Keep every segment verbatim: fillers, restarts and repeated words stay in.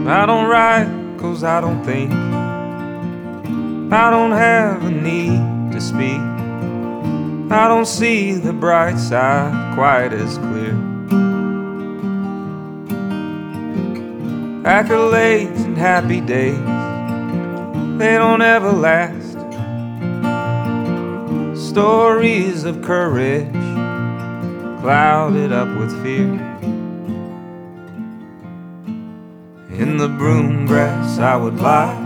I don't write 'cause I don't think. I don't have a need to speak. I don't see the bright side quite as clear. Accolades and happy days, they don't ever last. Stories of courage clouded up with fear. In the broom grass I would lie,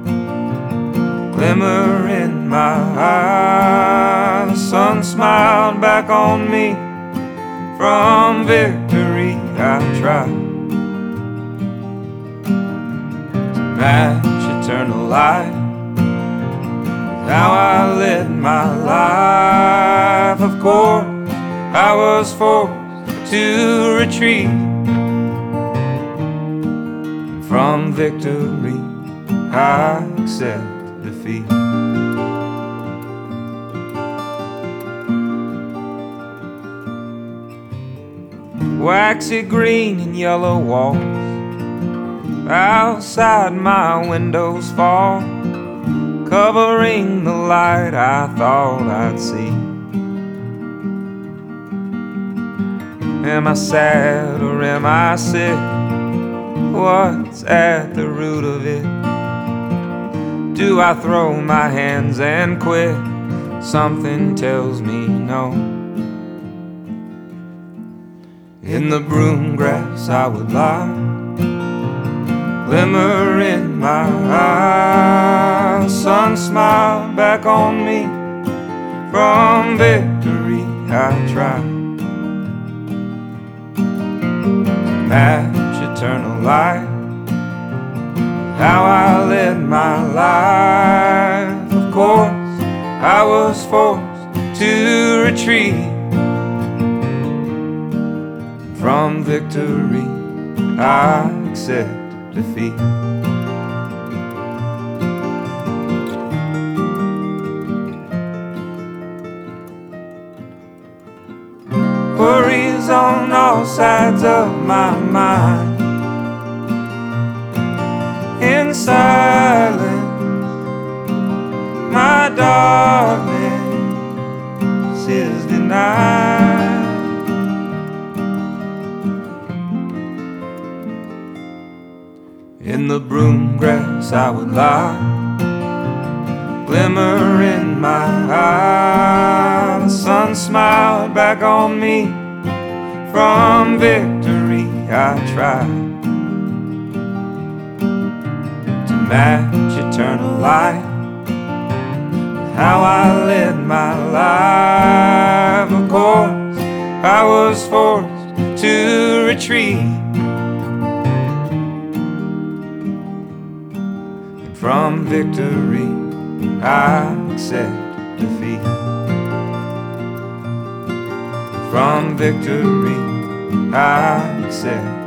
glimmer in my eye. The sun smiled back on me. From victory I tried to match eternal light with how I led my life. Of course I was forced to retreat. From victory I accept defeat. Waxy green and yellow walls outside my windows fall, covering the light I thought I'd see. Am I sad or am I sick? What's at the root of it? Do I throw my hands and quit? Something tells me no. In the broom grass I would lie, glimmer in my eye. The sun smiled back on me. From victory I tried to match eternal light, how I led my life. Of course I was forced to retreat. From victory I accept defeat. Worries on all sides of my mind. In silence, my darkness is denied. In the broom grass I would lie, glimmer in my eye. The sun smiled back on me. From victory I tried to match eternal light, how I led my life. Of course I was forced to retreat. From victory I accept defeat. From victory I accept